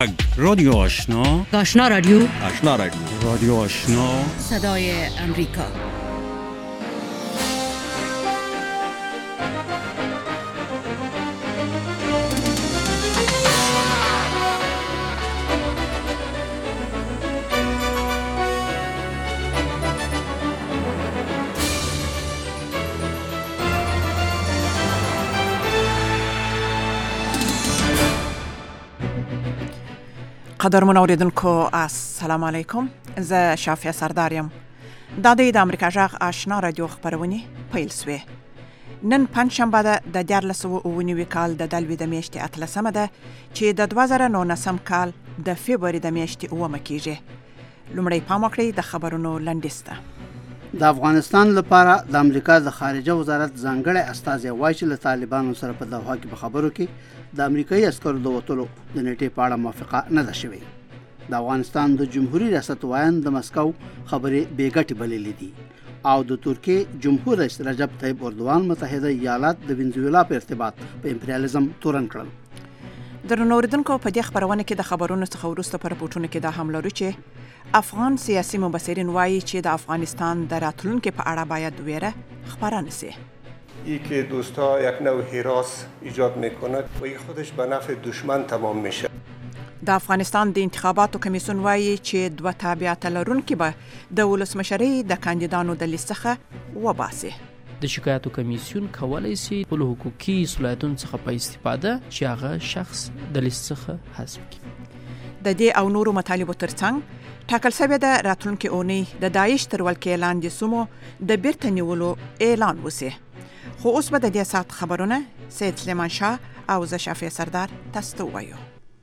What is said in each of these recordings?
رادیو آشنا، آشنا رادیو، آشنا رادیو، رادیو آشنا، صدای امریکا. قدرمن اوریدونکو السلام علیکم. زه شافیه سرداریم. دا د امریکا جغ آشنا رادیو خبرونه پیل سوی. نن پنځشنبه ده د 2019 کال د دلوي د میاشتې 13 ده چې د 2019 کال د فبراير د میاشتې 9 کېږي. لومړی پام وکړئ د خبرونو لنډیسته. د افغانستان لپاره د امریکا د خارجه وزارت ځانګړی استازی وایي چې له طالبانو سره په دوحه کې په خبرو کې د امریکایي عسکرو د وټولو د نیټې په اړه موافقه نه ده شوې. د افغانستان د جمهوریت ریاست وایي د مسکو خبرې بیګټې بللې دي او د ترکیه جمهور رئیس رجب طیب اردوغان متحده ایالات د وینزویلا په ارتباط په امپریالیزم تورن کړل. درنو اوریدونکو په دې خبرونه کې د خبرونو څخه وروسته پر رپورټونو کې دا هم لرو چې افغان سیاسي مبصرین وایي چې د افغانستان د راتلونکو په اړه باید ویره خبره نشي. ای که دوستا یک نوع هراس ایجاد میکنه و این خودش به نفع دشمن تمام میشه. د افغانستان د انتخاباتو کمیسیون وایي چې دوه تابعیت لرونکي به د ولسمشرۍ د کاندیدانو د لیست څخه وباسي. د شکایاتو کمیسیون کولای شي خپل حقوقي صلاحیتونو څخه په استفاده چې هغه شخص د لیست څخه حذف کړي. د دې او نورو مطالبو ترڅنګ ټاکل شوی د راتلونکي اونۍ د داعش تر ولکې لاندې سیمو د بیرته نیولو اعلان وشي. خو اوس به د دې ساعت خبرونه سید سلیمان شاه او زه شافیه سردار تاسو ته وایو.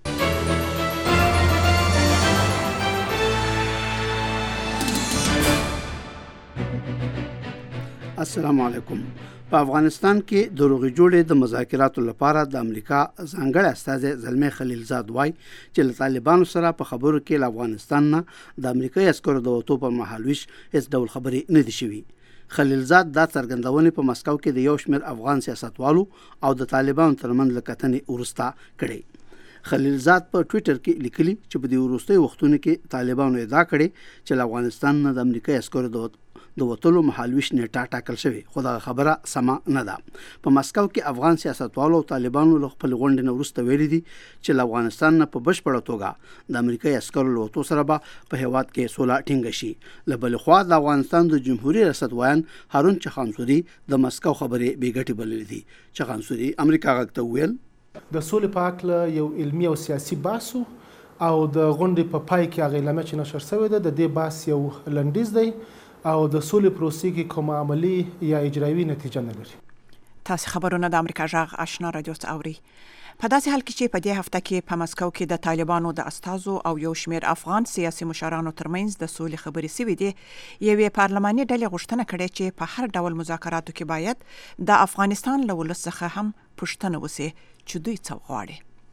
السلام علیکم. په افغانستان کې د روغې جوړې د مذاکراتو لپاره د امریکا ځانګړی استازی زلمی خلیلزاد وایي چې له طالبانو سره په خبرو کې له افغانستان نه د امریکایي عسکرو د وټو پر مهال ویش هیڅ ډول خبرې نه دي شوي. خلیلزاد دا څرګندونې په مسکو کې د یو شمېر افغان سیاستوالو او د طالبانو ترمنځ له کتنې وروسته کړې. خلیلزاد په ټوئیټر کې لیکلي چې په دې وروستیو وختونو کې طالبانو ادعا کړې چې له افغانستان نه د امریکایي عسکرو د وټولو مهالويش نیټه ټاکل شوی، خو دا خبره سمه نه ده. په مسکو کې افغان سیاستوالو او طالبانو له خپل غونډې نه وروسته ویلي دي چې له افغانستان نه په بشپړه توګه د امریکایي عسکرو له وټو سره به په هیواد کې سوله ټینګه شي. له بلې خوا د افغانستان د جمهوریت ریاست وایي هارون چخانسوري د مسکو خبرې بیګټې بللې دي. چخانسوري امریکا غږ ته ویل د سولې په اړه یو علمي او سیاسي بحث او د غونډې په پای کې هغه اعلامیه چې نشر شوې ده د دې بحث یو لنډیز دی او د سولې پروسې کې کومه عملی یا اجرایي نتیجه نه لري. تاسو خبرونه د امریکا جغ آشنا رادیو ته اوري. په داسې حال کې چې په دې هفته کې په مسکو کې د طالبانو د استازو او یو شمېر افغان سیاسي مشرانو ترمنځ د سولې خبرې شوې دي، یوې پارلماني ډلې غوښتنه کړې چې په هر ډول مذاکراتو کې باید د افغانستان له ولس څخه هم پوښتنه وشي چې دوی څه غواړي.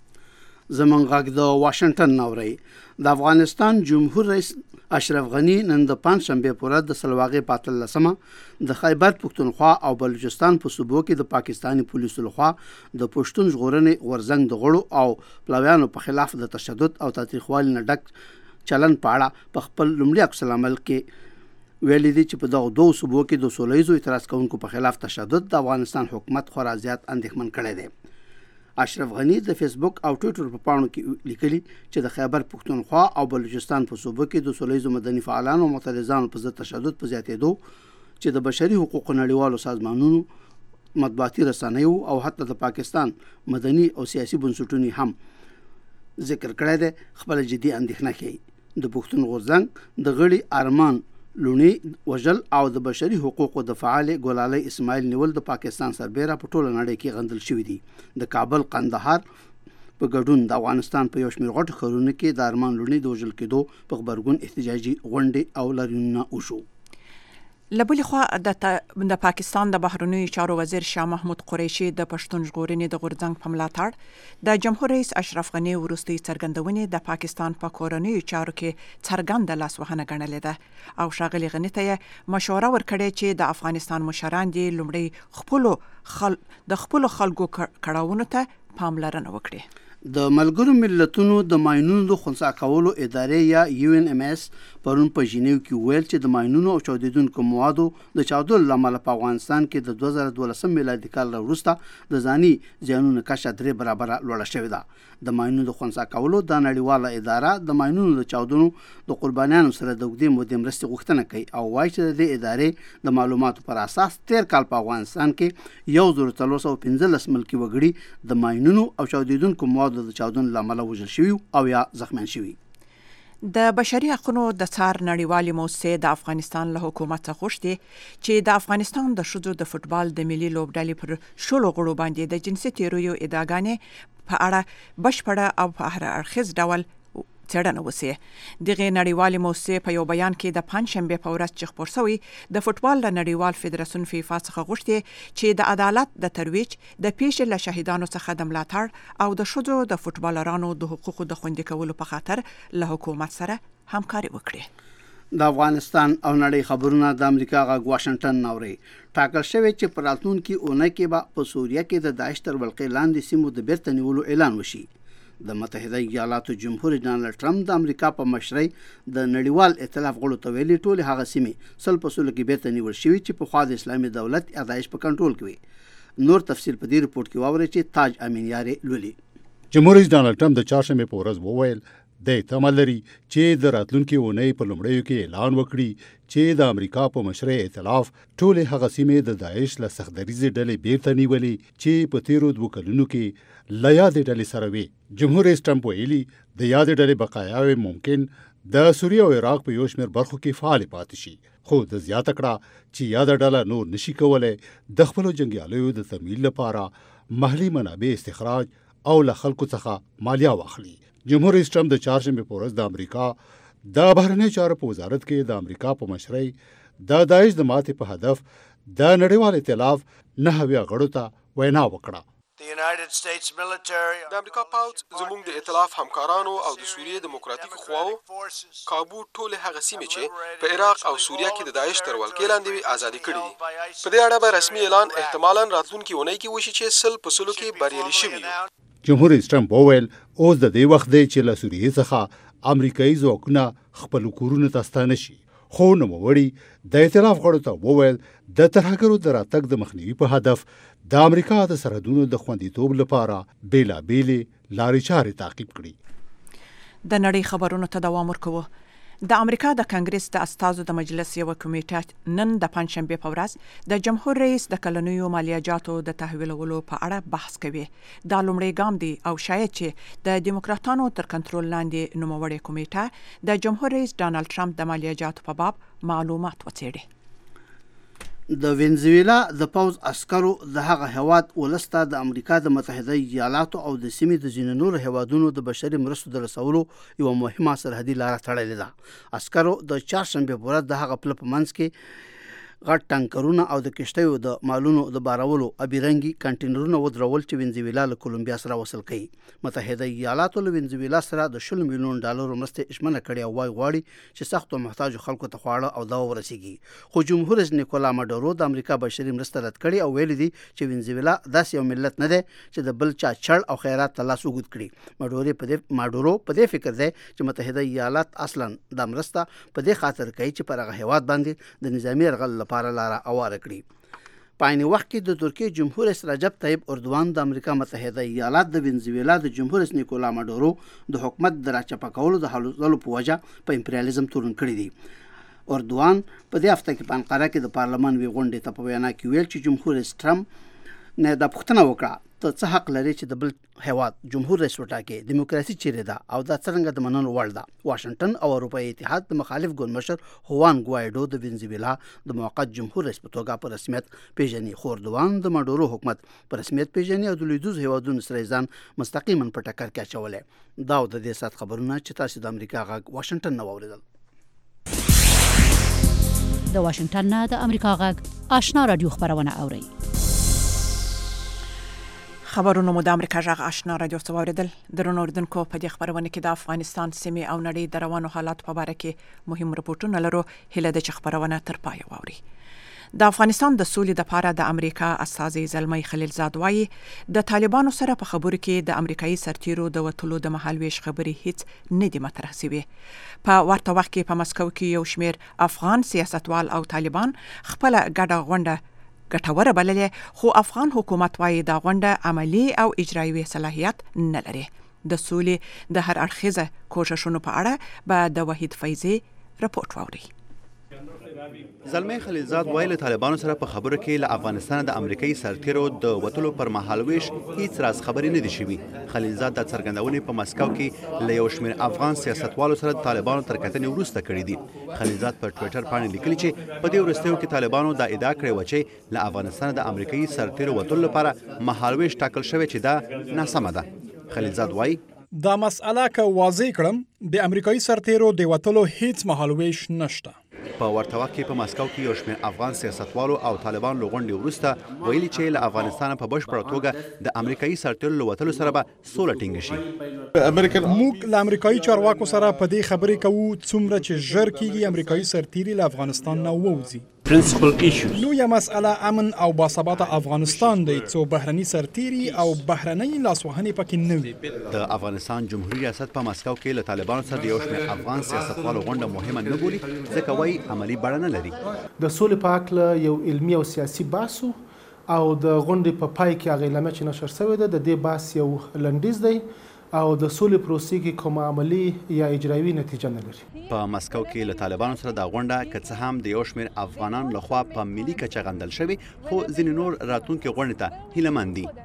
زمونږ غږ د واشنگټن نوري. د افغانستان جمهور رئیس اشرف غنی نن د پنځشنبه پورې د سلواغې په 13مه د خیبر پښتونخوا او بلوچستان په صوبو کې د پاکستاني پولیسو لخوا د پښتون ژغورنې غورځنګ د غړو او پلویانو په خلاف د تشدد او تاریخوالي نه ډک چلن په اړه په خپل لومړي عکس العمل کې ویلي دي چې په دغه دوه صوبو کې د سولهییزو اعتراض کوونکو په خلاف تشدد د افغانستان حکومت خورا زیات اندېښمن کړی دی. اشرف غنی د فیسبوک او ټوئیټر په پاڼو کې لیکلي چې د خیبر پښتونخوا او بلوچستان په صوبو کې د سولهییزو مدني فعالانو او معترضانو په ضد تشدد په زیاتېدو چې د بشري حقوقو نړیوالو سازمانونو، مطبوعاتي رسنیو او حتی د پاکستان مدني او سیاسي بنسټونو هم ذکر کړی دی، خپل جدي اندېښنه کوي. د پښتون غورځنګ د غړي ارمان لونی وجل او د بشري حقوقو د فعال ګلالي اسماعیل نیول د پاکستان سربېره په ټوله نړۍ کې غندل شوی دی. د کابل قندهار په ګډون د افغانستان په یو شمېر غټو ښارونو کې د ارمان لونی د وژل کېدو په خبرګون احتجاجي غونډې او لاریونونه وشو. لبلې خوا د پاکستان د بهرنیو چارو وزیر شاه محمود قریشي د پښتون ژغورنې د غورځنګ په ملاتړ د جمهور رئیس اشرف غنی وروستۍ څرګندونې د پاکستان په کورنیو چارو کې څرګنده لاسوهنه ګڼلې ده او ښاغلي غني ته مشوره ورکړې چې د افغانستان مشران دې لومړی د خپلو خلکو کړاوونو ته پاملرنه وکړي. د ملګرو ملتونو د ماینونو د خنثی کولو ادارې یا UNMS پرون په ژینیو کې ویل چې د ماینونو او چاودیدونکو موادو د چاودلو لامل په افغانستان کې د 2012 میلادي کال وروسته د ځاني زیانونو کچه 3 برابره لوړه شوې ده. د ماینونو د خنثی کولو د نړیواله اداره د ماینونو د چاودنو د قربانیانو سره د اوږدې مودې مرستې غوښتنه کوي او وایي چې د دې ادارې د معلوماتو پر اساس 13 کال په افغانستان کې 1315 ملکي وګړي د ماینونو او چاودیدونکو موادو د چاودنو لامل وژل شوي او یا زخمیان شوي. د بشري حقوقو د څار نړیوالې موسسې د افغانستان له حکومت څخه غوښتي چې د افغانستان د ښځو د فوټبال د ملي لوبډلې پر شلو غړو باندې د جنسي تیرویو ادعاګانې په اړه بشپړه او په هر اړخیز ډول څېړنه وسي. دغه نړیوالې موسسې په یو بیان کې د پنځشنبې په ورځ چې خپور شوی د فوټبال د نړیوال فدراسیون فیفا څخه غوښتي چې د عدالت د ترویج د پیښې له شهیدانو څخه د ملاتړ او د ښځو د فوټبالرانو د حقوقو د خوندي کولو په خاطر له حکومت سره همکاري وکړي. د افغانستان او نړۍ خبرونه د امریکا غږ واشنگټن نوري. ټاکل شوی چې په راتلونکي اونۍ کې به په سوریه کې د داعش تر ولقې لاندې سیمو د بیرته نیولو اعلان وشي. د متحده ایالاتو جمهور ډانلډ ټرمپ د امریکا په مشرۍ د نړیوال ائتلاف غړو ته ویلي ټولې هغه سیمې سل په سلو کې بیرته نیول شوي چې پخوا د اسلامي دولت یا داعش په کنټرول کې وي. نور تفصیل په دې رپورټ کې واورئ چې تاج امین یارې لولي. جمهور رئیس ډانلډ ټرمپ د چهارشنبې په ورځ وویل د احتمال لري چې د راتلونکي اونۍ په لومړیو کې اعلان وکړي چې د امریکا په مشرۍ ائتلاف ټولې هغه سیمې د داعش له سختدریزې ډلې بیرته نیولې چې په تیرو 2 کلونو کې له یادې ډلې سره وي. جمهور رئیس ټرمپ ویلي د یادې ډلې بقایاوې ممکن د سوریه او عراق په یو شمېر برخو کې فعال پاتې شي، خو د زیاته کړه چې یاده ډله نور نشي کولای د خپلو جنګیالیو د تمویل لپاره محلي منابع استخراج او له خلکو څخه مالیه واخلي. جمهور رئیس ټرمپ د چهارشنبې په ورځ د امریکا د بهرنیو چارو په وزارت کې د امریکا په مشرۍ د داعش د ماتې په هدف د نړیوال ائتلاف 9 غړو ته وینا وکړه. د امریکا پوځ زموږ د ائتلاف همکارانو او د سوریې دیموکراتیکو قواو کابو ټول هغه سیمې چې په عراق او سوریه کې د داعش تر ولکې لاندې وي ازادي کړي دي. په دې اړه به رسمي اعلان احتمالاً راتلونکي اونۍ کې وشي چې سل په سلو کې بریالي شوي یو. جمهور رئیس ټرمپ وویل اوس د دې وخت دی چې له سوریې څخه امریکایي ځواکونه خپل کورونو ته ستانه شي، خو نوموړي د ائتلاف غړو ته وویل د ترهګرو د راتګ د مخنیوي په هدف د امریکا د سرحدونو د خوندیتوب لپاره بیلابېلې لارې چارې تعقیب کړي. د نړۍ خبرونو ته دوام ورکوو. د امریکا د کانګرس د استازو د مجلس یو کمیټه نن د پنځشنبې په ورځ د جمهور رئیس د کلنیو مالیاتو د تحویلولو په اړه بحث کوي. دا لومړی ګام دی او شاید چې د دیموکراتانو تر کنټرول لاندې نوموړې کمیټه د جمهور رئیس ډانلډ ټرمپ د مالیاتو په باب معلومات وڅېړي. د وینزویلا د پوز عسکرو د هغه هواد ولسته د امریکا د متحده ایالاتو او د سیمې د ځینو نورو هوادونو د بشري مرستو د رسولو یو مهمه سرحدي لاره تړلې ده. عسکرو د چهارشنبې په ورځ د هغه پله په منځ کې غټ ټانکرونه او د کشتیو د مالونو د بارولو ابيرنګي کنټینرونه ودرول چې وینزویلا له کولومبیا سره وصل کړي. متحده ایالاتو له وینزویلا سره د $10 ملیون مرستې اشمنه کړې او وايي غواړي چې سخت او محتاج خلکو ته خواړه او دوا ورسیږي. خو جمهور رئیس نیکولا ماډورو د امریکا بشري مرسته رد کړې او ویلي دي چې وینزویلا داسې یو ملت نه دی چې د بل چا چړ او خیرات ته لاس وګد کړي. ماډورو په دې فکر دی چې متحده ایالات اصلا د مرسته په دې خاطر کوي چې پر هغه هواد باندې د نظامی یرغل لپاره لاره اواره کړي. په عین وخت کې د ترکیې جمهور رئیس رجب طیب اردوان د امریکا متحده ایالات د وینزویلا د جمهور رئیس نیکولا ماډورو د حکومت د راچپه کولو د حلولو په وجه په امپریالیزم تورن کړی دی. اردوان په دې هفته کې په انقره کې د پارلمان وی غونډې ته په وینا کې ویل چې جمهور رئیس ټرمپ نه د پښتنه وکړه ته څه حق لري چې د بل هواد جمهور رئیس وټاکي، دیموکراسي چیرې ده او دا څنګه د منلو وړ ده. واشنگټن او اروپایي اتحاد د مخالف ګوند مشر هوان ګوایډو د وینزویلا د موقت جمهور رئیس په توګه په رسمیت پیژني. خو اردوان د ماډورو حکومت په رسمیت پیژني او د لویدیځ هیوادونو سره ځان مستقیما په ټکر کې اچولی. دا د دې سات خبرونه چې تاسو د امریکا غږ واشنگټن نه واوریدل. د واشنگټن نه د امریکا غږ آشنا رادیو خبرونه اوري. خبرونه مو د امریکا غږ آشنا رادیو څخه واوریدل. درنو اوریدونکو په دې خبرونه کې د افغانستان سیمې او نړۍ د روانو حالات په اړه کې مهم رپورټونه لرو. هیله ده چې خبرونه تر پای واوري. د افغانستان د سولې لپاره د امریکا استازي زلمی خلیلزاد وایي د طالبانو سره په خبرو کې د امریکایي سرتیرو د وټولو د مهالويش خبرې هیڅ نه دي مطرح شوي. په ورته وخت کې په مسکو کې یو شمېر افغان سیاستوال او طالبان خپل ګډه غونډه ګټوره بللې، خو افغان حکومت وایي دا غونډه عملی او اجرایي صلاحیت نه لري. د سولې د هر اړخیزه کوششونو په اړه به د وحید فیضي رپورټ واوري. زلمی خلیلزاد وایي له طالبانو سره په خبرو کې له افغانستان د امریکایي سرتیرو د وټولو پر مهالويش هیڅ راز خبرې نه دي شوي. خلیلزاد د څرګندونې په مسکو کې له یو شمېر افغان سیاستوالو سره د طالبانو تر کتنې وروسته کړي دي. خلیلزاد په ټویټر باندې لیکلي چې په دې وروستیو کې طالبانو دا ادعا کړې وه چې له افغانستان د امریکایي سرتیرو وټولو لپاره مهالويش ټاکل شوی چې دا ناسمه ده. خلیلزاد وایي دا مسأله که واضح کړم د امریکایي سرتیرو د وټولو هیڅ مهالويش نشته. په ورته وخت کې په مسکو کې یو شمېر افغان سیاستوالو او طالبان له غونډې وروسته ویلي چې له افغانستان په بشپړه توګه د امریکایي سرتیرو له وتلو سره به سوله ټینګه شي. موږ له امریکایي چارواکو سره په دې خبرې کوو څومره چې ژر کېږي امریکایي سرتیري له افغانستان نه ووځي. لویه مسأله امن او باثباته افغانستان دی، څو بهرني سرتیري او بهرنۍ لاسوهنې پکې نه وي. د افغانستان جمهوریت ریاست په مسکو کې له طالبانو سره د یو شمېر افغان سیاستوالو غونډه مهمه نه بولي ځکه وایي عملي بڼه نه لري. د سولې په هکله یو علمي او سیاسي بحث او د غونډې په پای کې هغه اعلامیه چې نشر شوې ده د دې بحث یو لنډیز دی او د سولې پروسې کې کومه عملي یا اجرایي نتیجه نه لري. په مسکو کې له طالبانو سره د غونډه که څه هم د یو شمېر افغانان لخوا په ملي کچه غندل شوي، خو ځینې نور راتلونکي غونډې ته هیلهمند دي.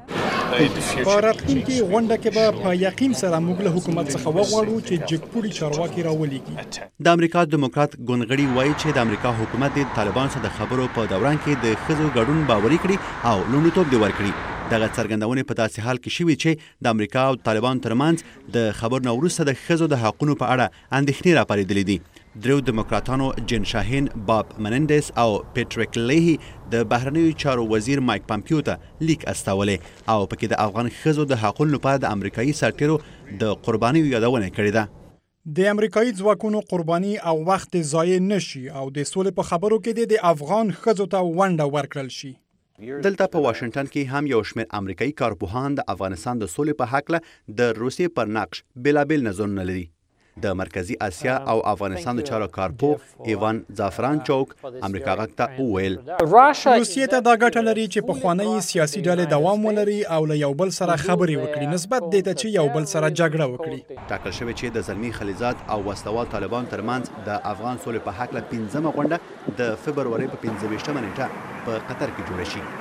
په راتلونکي غونډه کې به په یقین سره موږ له حکومت څخه وغواړو چې جګپوړي چارواکي راولېږي. د امریکا دیموکرات ګوندغړي وایي چې د امریکا حکومت د طالبانو سره د خبرو په دوران کې د ښځو ګډون باوري کړي او لومړیتوب دی ورکړي. دغه څرګندونې په داسې حال کې شوي چې د امریکا او طالبانو ترمنځ د خبرو نه وروسته د ښځو د حقونو په اړه اندېښنې راپارېدلې دي. دریو دیموکراتانو جین شاهین، باب منندس او پیټریک لیهي د بهرنیو چارو وزیر مایک پامپیو ته لیک استولې او پکې د افغان ښځو د حقونو لپاره د امریکایي سرتیرو د قربانیو یادونه کړې ده. د امریکایي ځواکونو قرباني او وخت ضایع نشي او د سولې په خبرو کې د افغان ښځو ته ونډه ورکړل شي. دلته په واشنگټن کې هم یو شمېر امریکایي کارپوهان د افغانستان د سولې په هکله د روسیې پر نقش بېلابېل نظرونه لري. د مرکزی اسیا او افغانستان د چارو کارپو ایوان زعفران چوک امریکا غږ ته وویل روسیې ته دا ګټه لري چې پخوانۍ سیاسي ډلې دوام ولري او له یو بل سره خبرې وکړي نسبت دې ته چې یو بل سره جګړه وکړي. ټاکل شوی چې د زلمی خلیلزاد او وسلوال طالبان ترمنځ د افغان سولې په هکله 15مه غونډه د فبرورۍ په 15مه نیټه په قطر کې جوړه شي.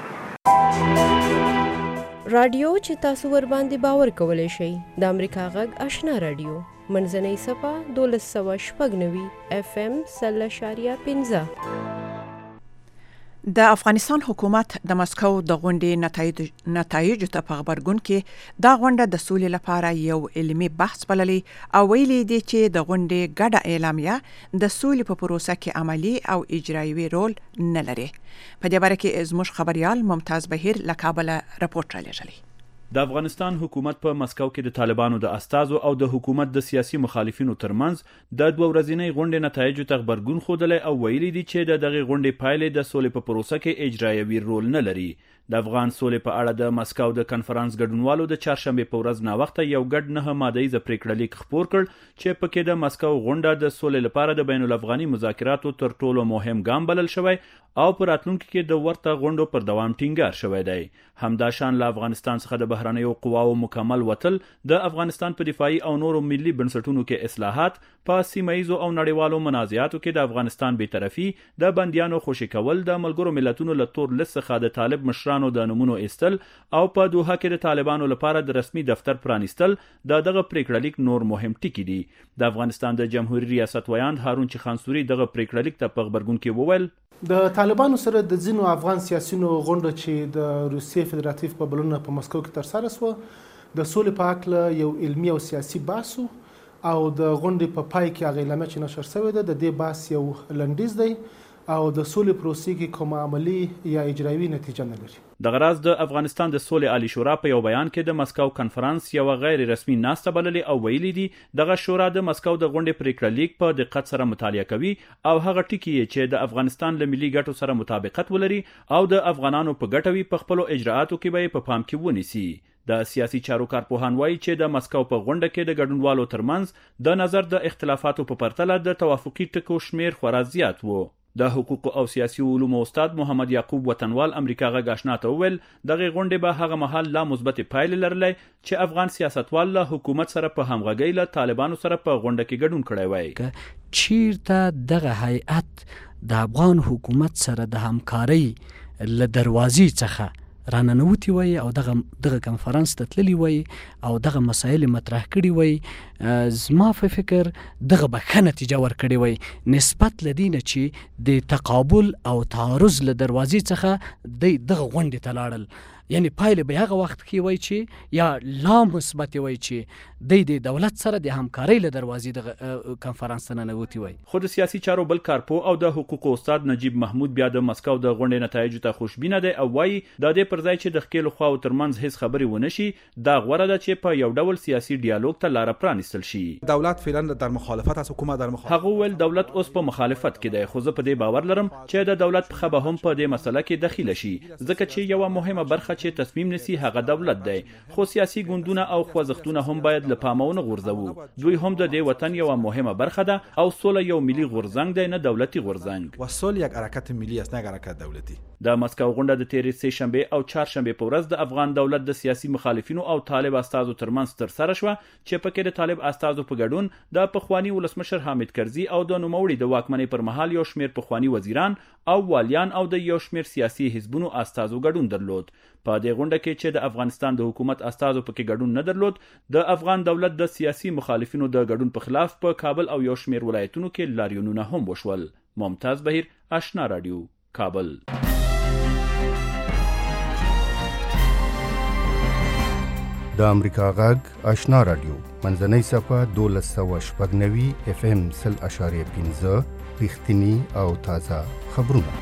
رادیو چې تاسو ور باندې باور کولای شئ د امریکا غږ آشنا رادیو منځنۍ صفه 1296 FM 0.15. د افغانستان حکومت د مسکو د غونډې نتایجو ته په غبرګون کې دا غونډه د سولې لپاره یو علمي بحث بللی او ویلي دي چې د غونډې ګډه اعلامیه د سولې په پروسه کې عملی او اجرایي رول نه لري. په دې باره کې زموږ خبريال ممتاز بهیر له کابل راپورټ رالیږلی. د افغانستان حکومت په مسکو کې د طالبانو د استازو او د حکومت د سیاسي مخالفینو ترمنځ د 2 ورځنۍ غونډې نتایجو ته غبرګون ښودلی او ویلي دي چې د دغې غونډې پایلې د سولې په پروسه کې اجرایوي رول نه لري. د افغان سولې په اړه د مسکو د کنفرانس ګډونوالو د چهارشنبې په ورځ ناوخته یو ګډ 9 مادهیز پریکړه لیک خپور کړ چې پکې د مسکو غونډه د سولې لپاره د بین الافغاني مذاکراتو تر ټولو مهم ګام بلل شوی او په راتلونکي کې د ورته غونډو پر دوام ټینګار شوی دی. همداشان له افغانستان څخه د بهرنیو قواو مکمل وتل د افغانستان په دفاعي او نورو ملي بنسټونو کې اصلاحات، په سیمایزو او نړیوالو منازعاتو کې د افغانستان بی‌طرفي، د بندیانو خوشي کول، د ملګرو ملتونو له تور لیست څخه د طالب مشرانو د نومونو ایستل او په دوحه کې د طالبانو لپاره د رسمي دفتر پرانیستل دغه پریکړه لیک نور مهم ټکي دي. د افغانستان د جمهوریت ریاست ویاند هارون چخانسوري دغه پریکړه لیک ته په خبرګون کې وویل د طالبانو سره د ځینو افغان سیاسيونو غونډه چې د روسیې فدراتیو په بلنه په مسکو کې ترسره شوه د سولې په هکله یو علمي او سیاسي بحث او د غونډې په پای کې هغه اعلامیه چې نشر شوې ده د دې بحث یو لنډیز دی او د سولې پروسې کې کوم عملی یا اجرایي نتیجه نه لري. د غراز د افغانستان د سولې عالی شورا په یو بیان کې د مسکو کنفرانس یو غیر رسمي ناسته بللې او ویلي دي دغه شورا د مسکو د غونډې پریکړه لیک په دقت سره مطالعه کوي او هغه ټکي چې د افغانستان له ملي ګټو سره مطابقت ولري او د افغانانو په ګټوي په خپل اجراءاتو کې به په پام کې ونیسي. د سیاسي چارو کارپوهان وایي چې د مسکو په غونډه کې د ګډونوالو ترمنځ د نظر د اختلافاتو په پرتله د توافقي ټکو شمیر خورا زیات وو. د حقوق او سیاسي علومو استاد محمد یعقوب وطنوال امریکا غږ آشنا ته وویل دغه غونډې به هغه مهال لا مثبت پایلې لرلې چې افغان سیاستوال له حکومت سره په همغږۍ له طالبانو سره په غونډه کې ګډون کړی وای. چیرته دغه هیئت د افغان حکومت سره د همکارۍ له دروازې څخه راننوتی وای او دغه کنفرانس ته تللی وای او دغه مسایل مطرح کړي وای، زما په فکر دغه به نتیجه ورکړي وای نسبت لدینه چې د تقابل او تعارض له دروازې څخه دغه غونډې ته لاړل. یعنی پایله به هغه وخت کې وای چې یا لا مثبت وای چې د دولت سره د همکارۍ له دروازې د کنفرانس نه نوتی وای. خو د سیاسي چارو بل کارپو او د حقوقو استاد نجیب محمود بیا د مسکو د غونډې نتایج ته خوشبینه دی او وای د دې پر ځای چې د خپل خواو ترمنځ هیڅ خبري ونه شي دا غوړه ده چې په یو ډول سیاسي ډیالوګ ته لار پرانیستل شي. دولت فعلا در مخالفت است، حکومت در مخالفت. هغه ول دولت اوس په مخالفت کې دی خو زه په دې باور لرم چې د دولت په خبره هم په دې مسله کې دخیل شي ځکه چې یو مهمه برخه چې تصمیم نسی هغه دولت دی خو سیاسي ګوندونه او خوځښتونه هم باید له پامونه غورځوي. دوی هم د دې وطن یو مهمه برخه ده او سوله یو ملي غورځنګ دی نه دولتي غورځنګ. وصل یک حرکت ملی است نه حرکت دولتي. د مسکو غونډه د تیرې سه شنبه او چهارشنبه په ورځ د افغان دولت د سیاسي مخالفینو او طالب استازو ترمنځ تر سره شوه چې پکې د طالب استازو په ګډون د پخوانی ولسمشر حامد کرزي او د نوموړي د واکمنۍ پر مهال یو شمیر پخوانی وزیران او والیان او د یو شمیر سیاسي حزبونو استازو ګډون درلود. په دې غونډه کې چې د افغانستان د حکومت استازو پکې ګډون نه درلود د افغان دولت د سیاسي مخالفینو د ګډون په خلاف په کابل او یو شمیر ولایتونو کې لاریونونه هم وشول. ممتاز بهیر، آشنا رادیو، کابل. د امریکا غږ آشنا رادیو منځنۍ صفحه 1290 FM 0.15 رښتینی او تازه خبرونه.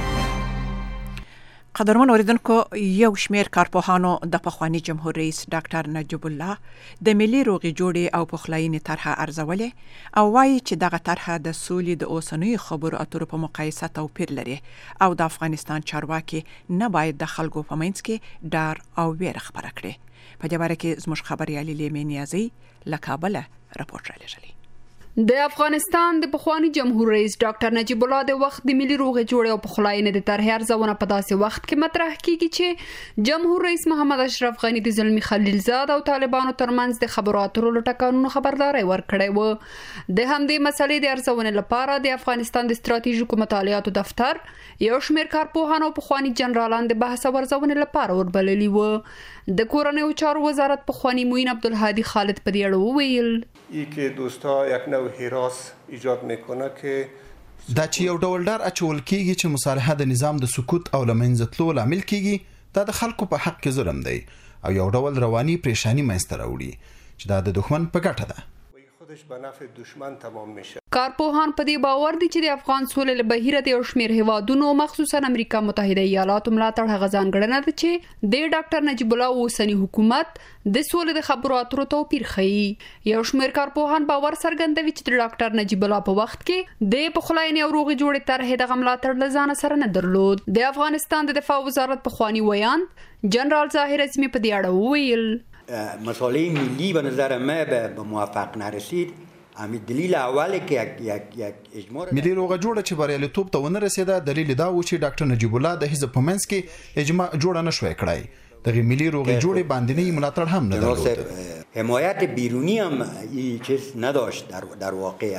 قدرمن اوریدونکو، یو شمیر کارپوهانو د پخوانی جمهور رئیس ډاکټر نجیب الله د ملي روغې جوړې او پخلاینې طرحه ارزولې او وایي چې دغه طرحه د سولې د اوسنیو خبرو اترو په مقایسه توپیر لري او د افغانستان چارواکي نه باید د خلکو په منځ کې ډار او ویره خپره کړي. په دې باره کې زموږ خبريالي لیمه نیازي له کابل راپورټ راغلی. د افغانستان د پخوانی جمهور رئیس ډاکټر نجیب الله د وخت د ملي روغې جوړې او پخلاینې د طرحې ارزونه په داسې وخت کې مطرح کیږي چې جمهور رئیس محمد اشرف غنی د زلمی خلیلزاد او طالبانو ترمنځ د خبرو اترو له ټکانونو خبرداري ورکړې و. د همدې مسلې د ارزونې لپاره د افغانستان د ستراتیژیکو مطالعاتو دفتر یو شمیر کارپوهان او پخوانی جنرالان د بحث او ارزونې لپاره وربللي و. د کورنیو چارو وزارت پخوانی معین عبدالهادی خالد په دې اړه وویل ای که دوستا یک نوع هراس ایجاد میکنه که دا چې یو ډول ډار اچول کیږي چې مصالحه د نظام د سقوط او لمنځه تلو لامل کیږي دا د خلکو په حق کې ظلم دی او یو ډول رواني پریشانی منځته راوړي چې دا د دښمن په ګټه ده. خودش به نفع دشمن تمام میشه. کارپوهان په دې باور دي چې د افغان سولې له بهیره د یو شمیر هیوادونو مخصوصا امریکا متحده ایالاتو ملاتړ هغه ځانګړنه ده چې د ډاکټر نجیب الله اوسنی حکومت د سولې د خبرو اترو توپیر ښيي. یو شمیر کارپوهان باور څرګندوي چې د ډاکټر نجیب الله په وخت کې د پخلاینې او روغې جوړې طرحې د ملاتړ له ځان سره نه درلود. د افغانستان د دفاع وزارت پخوانی ویان جنرال ظاهر اعظمي په دې اړه وویل مسئله ملی به نظر من به موافق نرسید. همین دلیل اوله که یک اجماع ملي روغه جوړه چې بریالیتوب ته ونه رسیده دلیل دا و چې ډاکټر نجیب الله د حزب په منځ کې اجماع جوړه نشوي کړای. دغه ملي روغه جوړې باندې ملاتړ هم نه درلود. حمایت بیرونی هم این چیز نداشت در واقع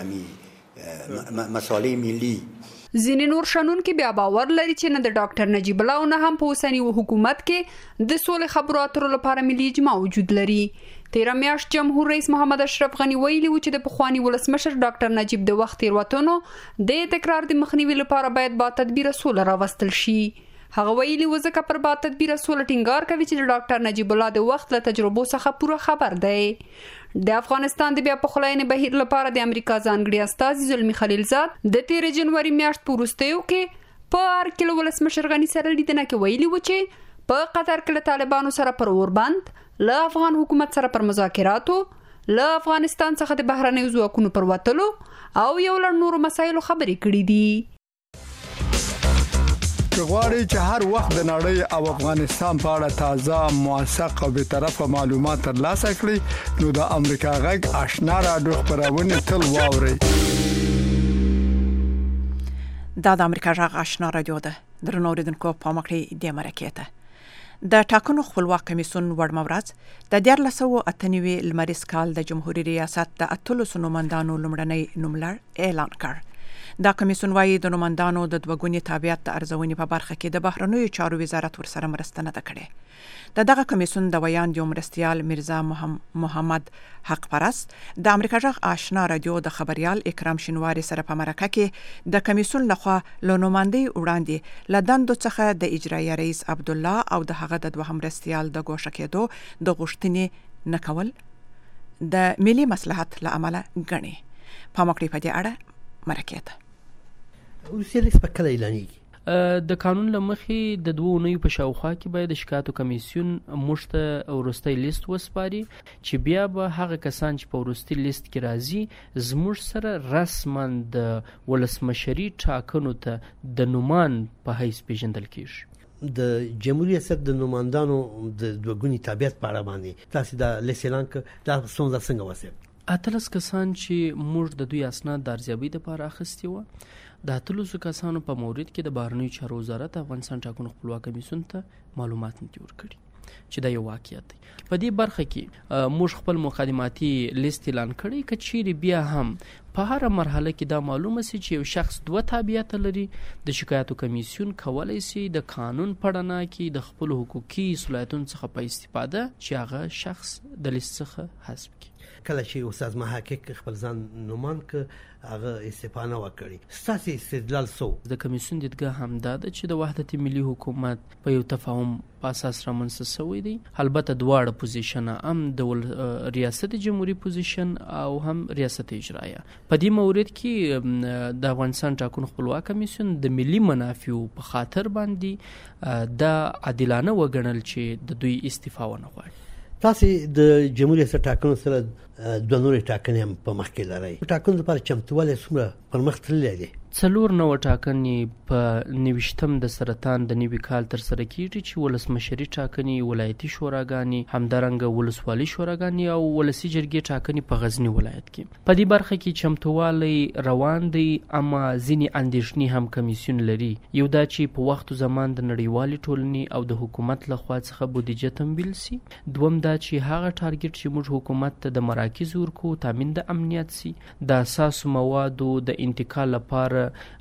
همین مسئله ملی. ځینې نور شنونکي بیا باور لري چې نه د ډاکټر نجیب الله او نه هم په اوسني حکومت کې د سولې خبرو اترو لپاره ملي اجماع وجود لري. تیره میاشت جمهور رئیس محمد اشرف غنی ویلي و چې د پخوانی ولسمشر ډاکټر نجیب د وخت تیروتنو د تکرار د مخنیوي لپاره باید با تدبیر سوله راوستل شي. هغه ویلي و ځکه پر با تدبیر سول ټینګار کوي چې ډاکټر نجیب الله د وخت له تجربو څخه پوره خبر دی. د افغانستان د بیا پخلاینې بهیر لپاره د امریکا ځانګړي استازي زلمی خلیلزاد د 13 جنوري میاشت په وروستیو کې په ارکل ولسمشر غني سره لیدنه کې ویلي و چې په قطر کې له طالبانو سره پر اوربند له افغان حکومت سره پر مذاکراتو له افغانستان څخه د بهرنیو ځواکونو پر وتلو او یو لړ نورو مسایلو خبرې کړې دي. که غواړئ چې هر وخت د نړۍ او افغانستان په اړه تازه، موثق او بی‌طرفه معلومات ترلاسه کړئ نو د امریکا غږ آشنا رادیو خبرونه تل واورئ. دا د امریکا غږ آشنا رادیو ده. درنو اوریدونکو په مکړې د مرکې ته د ټاکنو خپلواک کمیسیون وړمورز د 1498 لمریز کال د جمهوریت ریاست د 13 نوماندانو لومړنی نوملړ اعلان کړ. دا کمیسیون وايي د نوماندانو د دوګونی تابعیت د ارزونې په برخه کې د بهرنیو چارو وزارت ورسره مرسته نه کړې. دغه کمیسیون د ویاند یو مرستیال میرزا محمد حق پرست د امریکا غږ آشنا رادیو د خبريال اکرام شینواری سره په مرکه کې د کمیسیون لخوا له نوماندۍ وړاندې لدندو څخه د اجرایي رئیس عبد الله او د هغه د دوهم مرستیال د ګوښه کېدو د غوښتنې نکول د ملي مصلحت لامل غني. په مکړې په دې اړه مرکه ته ورسېلې سپکل اعلانېږي. د قانون لمخې د 2 اونیو په شاوخوا کې باید د شکایتو کمیسیون موږ ته وروستی لیست وسپاري چې بیا به هغه کسان چې په وروستي لیست کې راځي زموږ سره رسما د ولسمشري ټاکنو ته د نومان په حیث پیژندل کیږي. د جمهوریت ریاست د نوماندانو د دوګونی تابعیت په اړه باندې تاسو د لیسلان کې دا څنګه وسه 18 کسان چې موږ د دوی اسناد د ارزیابۍ لپاره اخیستي و د 18 کسانو په مورید کې د بهرنیو چارو وزارت افغانستان ټاکنو خپلواک کمیسیون ته معلومات نه ورکړي چې دا یو واقعیت دی. په دې برخه کې موږ خپل مقدماتي لیست اعلان کړی کچېری بیا هم په هر مرحله کې دا معلومه سي چې یو شخص 2 تابعیت لري د شکایتو کمیسیون کولای شي د قانون پړنا کې د خپل حقوقي صلاحیتونو څخه په استفاده چې هغه شخص د لیست څخه حذف کړي. کله چې استاد محقق خپل ځان نومان ک هغه استفانه وکړي ستاسو استدلال سو د کمیسیون دیدګه هم دا ده چې د وحدت ملي حکومت په یو تفاهم په اساس رامنځته شوی دی. البته دواړه پوزیشن هم د ریاست جمهوریت پوزیشن او هم ریاست اجرایه په دې مورید کې د افغانستان ټاکنو خپلواک کمیسیون د ملي منافعو په خاطر باندې د عادلانه وګڼل چې د دوی استعفا ونه غواړي. تاسو د جمهوریت ریاست ټاکنو سره د نورې ټاکنې هم په مخ کې لرئ. ټاکنو لپاره چمتوالی څومره پرمخ تللی دی؟ 4 نوې ټاکنې په 29 د سرطان د نوي کال تر سره کیږي چې ولسمشري ټاکنې، ولایتي شوراګانې، همدارنګه ولسوالي شوراګانې او ولسی جرګې ټاکنې په غزنی ولایت کې. په دې برخه کې چمتووالی روان دی، اما ځینې اندېښنې هم کمیسیون لري. یو دا چې په وخت زمان د نړیوالې ټولنې او د حکومت لخوا څخه بودیجه تمویل سي. دوم دا چې هغه ټارګټ چې موږ حکومت ته د مراکز ورکو تامین د امنیت سي، د اساسو موادو د انتقال لپاره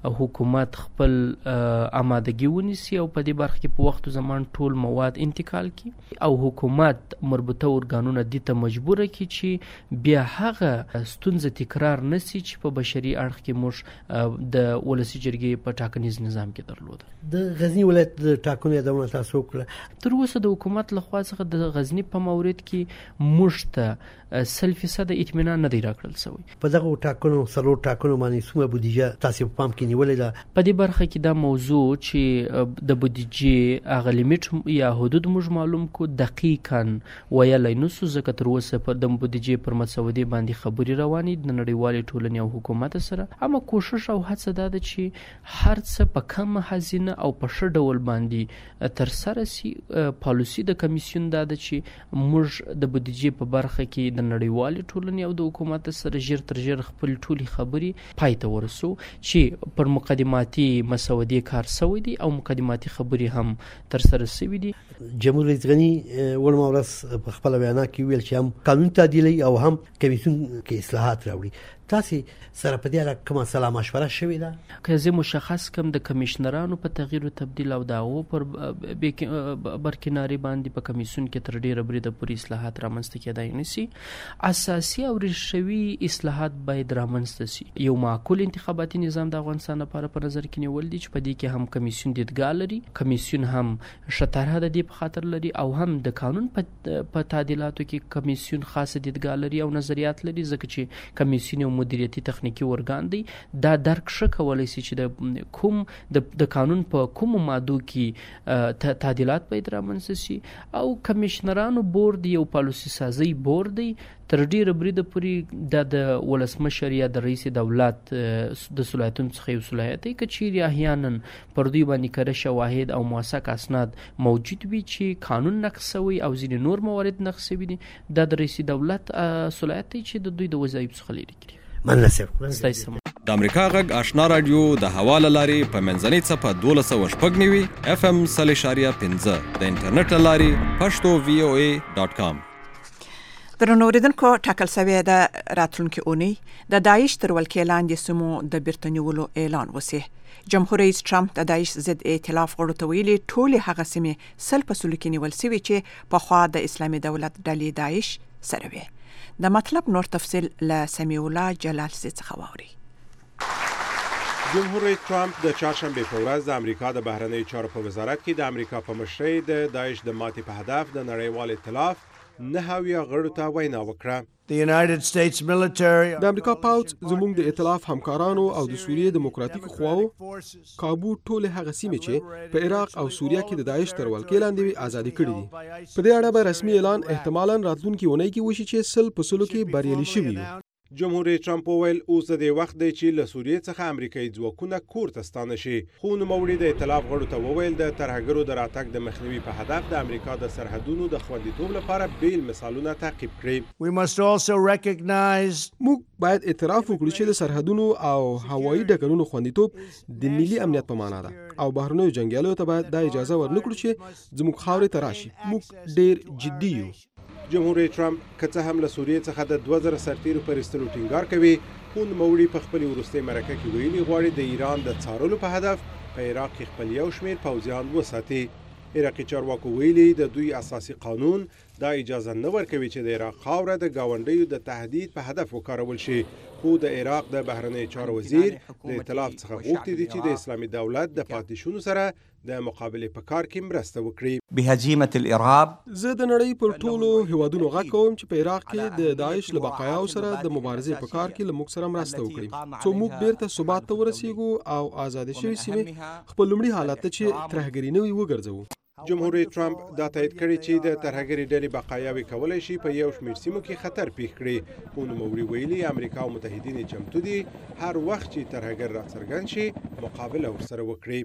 حکومت خپل آمادګي ونیسي او په دې برخه کې په وخت زمان ټول مواد انتقال کی او حکومت مربوطه ارګانونه د ته مجبور کی چې بیا هغه ستونزه تکرار نسی چې په بشري اړخ کې موږ د ولسی جرګې په ټاکنیز نظام کې درلود. د غزنی ولایت د ټاکنو د تاسو کړه تر اوسه د حکومت لخوا څخه د غزنی په مورید کې موږ ته 100% اطمینان نه دی راکړل شوی. په دغه ټاکنو سره ټاکنو باندې څومره بودیجه تاسو په پام کې نیولې ده؟ په دې برخه کې دا موضوع چې د بودیجې هغه لیمیټ یا حدود موږ معلوم کو دقیقاً ویلای نو ځکه تر اوسه په د بودیجې پر مسودې باندې خبري روانې د نړیوالې ټولنې او حکومت سره، اما کوشش او هڅه ده چې هر څه په کم خزینه او په ښه ډول باندې تر سره سي. پالیسي د کمیسیون ده چې موږ د بودیجې په برخه کې د نړیوالې ټولنې او د حکومت سره ژر تر ژر خپل ټولي خبري پای ته ورسو چې پر مقدماتي مسودې کار شوی دی او مقدماتي خبري هم تر سره شوی دي. جمهوریت رئیس غني ولمورس په خپل بیان کې ویل چې هم قانون تعدیلي او هم کمیسیون کې اصلاحات راوړي. تاسو سره په دې اړه کومه سلا مشوره شوې ده؟ که زه مشخص کم د کمشنرانو په تغییر او تبديل او داغو پر برکناري باندې په کمیسیون کې تر ډیره بریده پوری اصلاحات رامنځته کېدای نشي. اساسي او ریښوي اصلاحات باید رامنځته شي. یو معقول انتخاباتي نظام د افغانستان لپاره په نظر کې نیول دي چې په دې کې هم کمیسیون دیدګاه لري، کمیسیون هم شطرحه د دې په خاطر لري او هم د قانون په تعدیلاتو کې کمیسیون خاصه دیدګاه لري او نظریات لري، ځکه چې کمیسیون یو مدیریتي تخنیکی ورګان دی. دا درک ښه کولی شي چې د کوم د قانون په کوم مادو کې تعدیلات باید رامنځته شي او کمشنرانو بورډ یو پالیسي سازي بورډ دی تر ډیره بریده پورې د ولسمشر یا د رئیس دولت د صلاحیتونو څخه یو صلاحیت دی که چیرې احیانا پر دوی باندې کره شواهد او موثق اسناد موجود وي چې قانون نقض شوی او ځینې نور موارد نقض شوي دي، دا د رئیس دولت صلاحیت دی چې د دوی د وظایفو څخه لرې کړي. مناسب د امریکا غږ آشنا رادیو د حواله لاري په منځنۍ صفه 1290 FM 0.5 د انټرنیټ لاري pashto.voa.com. درنو اوریدونکو ټاکل شوی د راتلونکي اونۍ د داعش تر ولکې لاندې سیمو د بیرته نیولو اعلان وشي. جمهور رئیس ټرمپ د داعش ضد ائتلاف غړو ته ویلي ټولې هغه سیمې سل په سلو کې نیول شوي چې پخوا د اسلامي دولت ډلې داعش سره وي. د مطلب نور تفصیل له سمیع الله جلال څخه واوري. جمهور رئیس ټرمپ د چهارشنبه په ورځ د امریکا د بهرنیو چارو په وزارت کې د امریکا په مشرۍ د داعش د ماتې په هدف د نړیوال ائتلاف 9 غړو ته وینا وکړه. د امریکا پوځ زموږ د ائتلاف همکارانو او د سوریې دیموکراتیک خواو کابو ټول هغه سیمې چې په عراق او سوریه کې د داعش تر ولکې لاندې آزادي کړې دي. په دې اړه به رسمي اعلان احتمالاً راتلونکي اونۍ کې وشي چې سل په سلو کې بریالي شوي وي. جمهور رئیس ټرمپ وویل اوس د وخت دی چې له سوریې څخه امریکایي ځواکونه کور ته ستانه شي، خو نوموړي د ائتلاف غړو ته وویل د ترهګرو د راتګ د مخنیوي په هدف د امریکا د سرحدونو د خوندیتوب لپاره بیل مثالونه تعقیب کړي. موږ باید اعتراف وکړو چې د سرحدونو او هوایي ډګرونو خوندیتوب د ملي امنیت په معنا ده او بهرنیو جنګیالیو ته باید دا اجازه ورنکړو چې زموږ خاورې ته راشي. موږ ډیر جدي یو. جمهور رئیس ټرمپ که څه هم له سوریې څخه د 2000 سرتیرو پر ایستلو ټینګار کوي، خو نوموړي په خپل وروستي مرکه کې ویلي غواړي د ایران د څارلو په هدف په عراق کې خپل یو شمېر پوځیان وساتي. عراقي چارواکو ویلي د دوی اساسي قانون دا اجازه نه ورکوي چې د عراق خاوره د ګاونډیو د تهدید په هدف وکارول شي، خو د عراق د بهرنیو چارو وزیر د ائتلاف څخه غوښتي دي چې د اسلامي دولت د پاتې شونو سره د مقابلې په کار کې مرسته وکړي. بهزیمه الارهاب زه د نړۍ پر ټولو هیوادونو غږ کوم چې په عراق کې د داعش له بقایاو سره د مبارزې په کار کې له موږ سره مرسته وکړي، څو موږ بیرته ثبات ته ورسیږو او آزاد شوي سیمې خپل لومړي حالت ته چې ترهګري نه وي وګرځوو. جمهور رئیس ټرمپ دا تایید کړی چې د ترهګري ډلې بقایاوې کولی شي په یو شمېر سیمو کې خطر پیښ کړي، خو نوموړي ویلي امریکا او متحدین چمتو دي هر وخت چې ترهګر راڅرګند شي مقابله ورسره وکړي.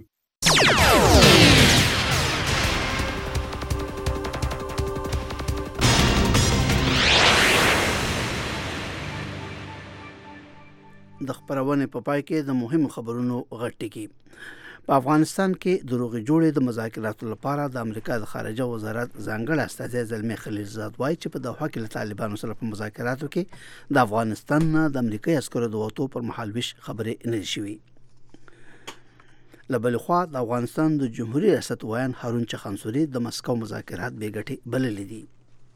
د خبرونه په پای کې د مهمو خبرونو غټکی. په افغانستان کې د روغې جوړې د مذاکراتو لپاره د امریکا د خارجه وزارت ځانګړی استازی زلمی خلیلزاد وایي چې په دوحه کې له طالبانو سره په مذاکراتو کې د افغانستان نه د امریکایي عسکرو د وتو پر مهال ویش خبرې نه شوي. له بلې خوا د افغانستان د جمهوریت ریاست وایان هارون چخانسوري د مسکو مذاکرات بې ګټې بللي دي.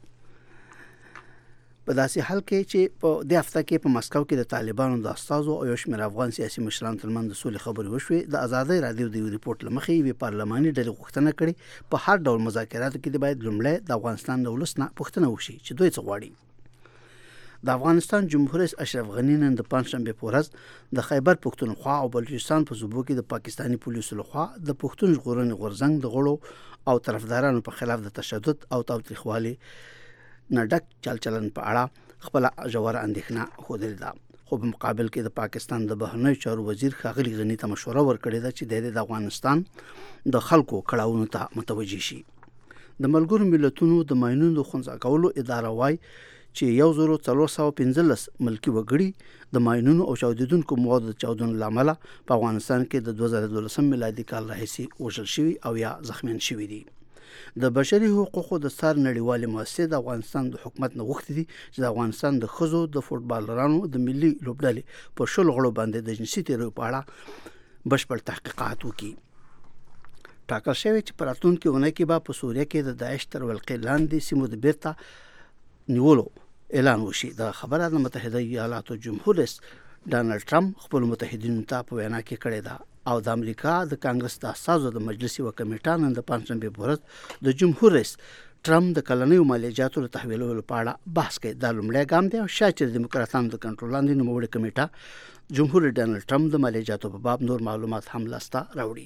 په داسې حال کې چې په دې هفته کې په مسکو کې د طالبانو د استازو او یو شمېر افغان سیاسي مشرانو ترمنځ د سولې خبرې وشوې. د ازادۍ رادیو د یو ریپورټ له مخې یوې پارلماني ډلې غوښتنه کړې په هر ډول مذاکراتو کې باید لومړی د افغانستان د ولس نه پوښتنه وشي چې دوی څه غواړي. د افغانستان جمهور رئیس اشرف غني نن د پنځشنبه په ورځ د خیبر پښتونخوا او بلوچستان په صوبو کې د پاکستاني پولیسو لخوا د پښتون ژغورنې غورځنګ د غړو او طرفدارانو په خلاف د تشدد او تاوتریخوالي نه ډک چلچلن په اړه خپل ژوره اندېښنه ښودلې ده، خو په مقابل کې د پاکستان د بهرنیو چارو وزیر ښاغلي غني ته مشوره ورکړې ده چې د افغانستان د خلکو کړاوونو ته متوجه شي. د ملګرو ملتونو د ماینونو د خنثی کولو اداره وایي چې 1415 ملکی وګړي د ماینونو او چاودیدونکو موادو د چاودنو لامل په افغانستان کې د 2012 میلادي کال راهیسې وژل شوي او یا زخمیان شوي دي. د بشري حقوقو د سر نړیوال مؤسسې د افغانستان د حکومت نه غوښتي دي چې د افغانستان د ښځو د فوټبالرانو د ملي لوبډلې په 10 غړو باندې د جنسي تیروي په اړه بشپړ تحقیقات وکړي. ټاکل شوی چې په راتلونکي اونۍ کې به په سوریه کې د داعش تر ولقې لاندې سیمو د بیرته نیولو اعلان وشي. د خبره د متحده ایالاتو جمهور رئیس ډانلډ ټرمپ خپل متحدینو ته په وینا کې کړې ده او د امریکا د کانګرس د اساسو د مجلس یو کمیټه نن د پنځشنبه په ورځ د جمهور رئیس ټرمپ د کلنیو مالیاتو له تحویلولو په اړه بحث کوي. دا لومړی ګام دی او شاید چې د دیموکراتانو د کنټرول لاندې نوموړې کمیټه جمهور رئیس ډانلډ ټرمپ د مالیاتو په باب نور معلومات هم لاسته راوړي.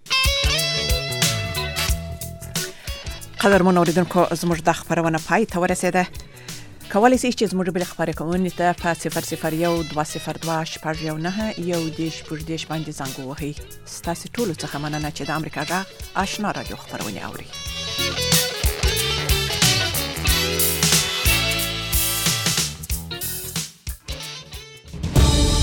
قدرمن اوریدونکو زموږ د خبرونه پای ته ورسیده. کولی شئ چې زموږ بل خبرونه ته په 00122091110 باندې زنګ ووهئ. ستاسو ټول څخه مننه چې د امریکا غږ آشنا رادیو خبرونه اوري.